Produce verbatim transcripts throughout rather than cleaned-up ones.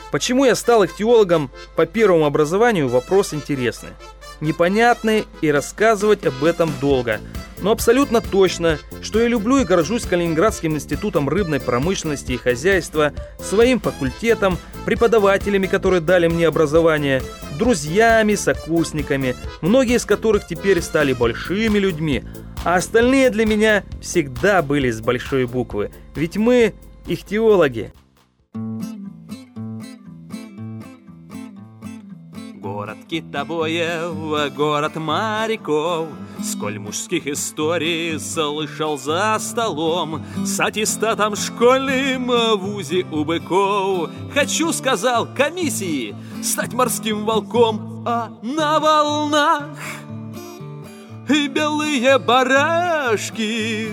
Почему я стал ихтиологом по первому образованию, вопрос интересный. Непонятный, и рассказывать об этом долго. Но абсолютно точно, что я люблю и горжусь Калининградским институтом рыбной промышленности и хозяйства, своим факультетом, преподавателями, которые дали мне образование, друзьями, сокурсниками, многие из которых теперь стали большими людьми, а остальные для меня всегда были с большой буквы, ведь мы ихтиологи. Город китобоев, город моряков, сколь мужских историй слышал за столом, с аттестатом школьным в вузе у быков. Хочу, сказал комиссии, стать морским волком, а на волнах и белые барашки,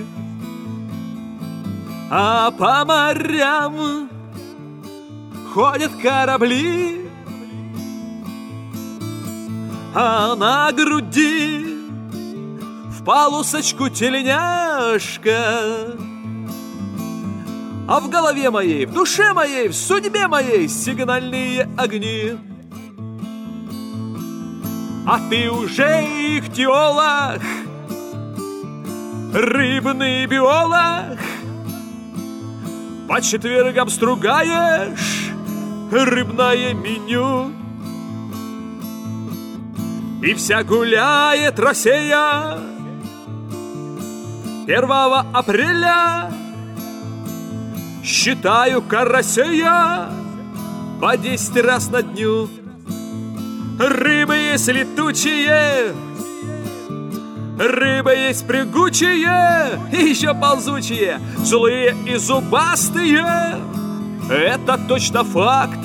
а по морям ходят корабли. А на груди в полосочку тельняшка, а в голове моей, в душе моей, в судьбе моей сигнальные огни. А ты уже ихтиолог, рыбный биолог, по четвергам стругаешь рыбное меню. И вся гуляет Россия первого апреля. Считаю карасея по десять раз на дню. Рыбы есть летучие, рыбы есть прыгучие, и еще ползучие, злые и зубастые. Это точно факт.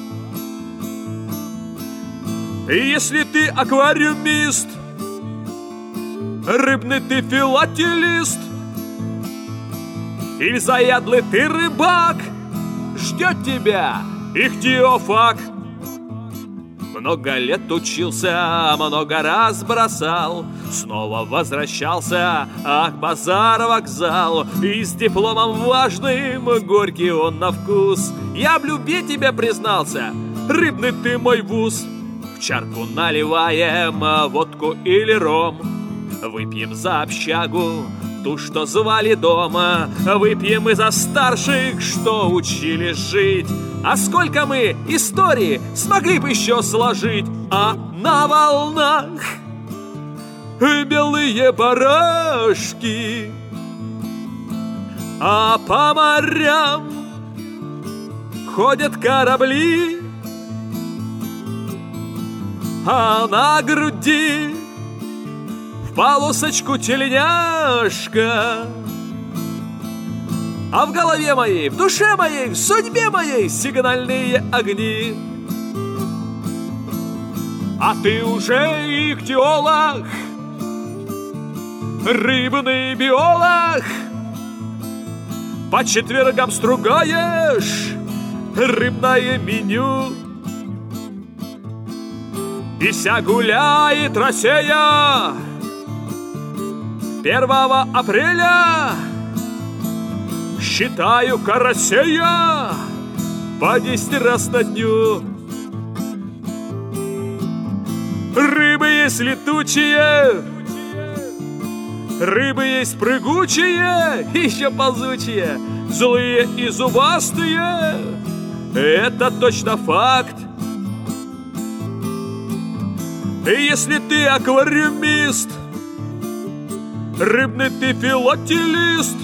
И если ты аквариумист, рыбный ты филателист, или заядлый ты рыбак, ждет тебя ихтиофак. Много лет учился, много раз бросал, снова возвращался, ах, базар, вокзал. И с дипломом важным, горький он на вкус. Я в любви тебе признался, рыбный ты мой вуз. В чарку наливаем водку или ром, выпьем за общагу, ту, что звали дома. Выпьем и за старших, что учили жить. А сколько мы истории смогли бы еще сложить. А на волнах белые барашки, а по морям ходят корабли. А на груди в полосочку тельняшка, а в голове моей, в душе моей, в судьбе моей сигнальные огни. А ты уже ихтиолог, рыбный биолог, по четвергам стругаешь рыбное меню. И вся гуляет Россия первого апреля. Считаю карасея по десять раз на дню. Рыбы есть летучие, рыбы есть прыгучие, еще ползучие, злые и зубастые. Это точно факт. И если ты аквариумист, рыбный ты филателист,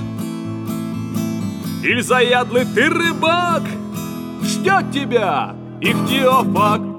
или заядлый ты рыбак, ждет тебя ихтиофак.